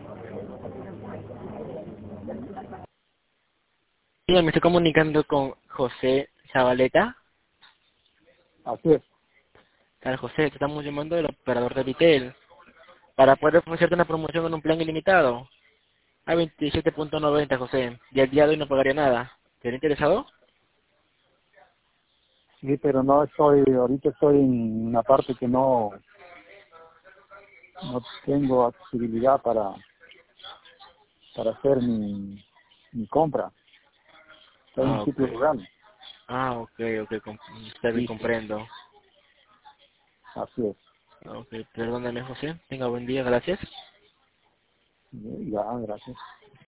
Sí, me estoy comunicando con José Zabaleta. Así es. Tal José, te estamos llamando del operador de Vitel para poder ofrecerte una promoción en un plan ilimitado a 27.90, José, y al día de hoy no pagaría nada. ¿Te interesado? Sí, pero no estoy, ahorita estoy en una parte que no tengo accesibilidad para hacer mi compra. Estoy en un Ah, ok. sitio rural. Ok, está bien, Sí, sí, comprendo. así es. Ok, perdóname, José. Tenga buen día, gracias. Ya, gracias.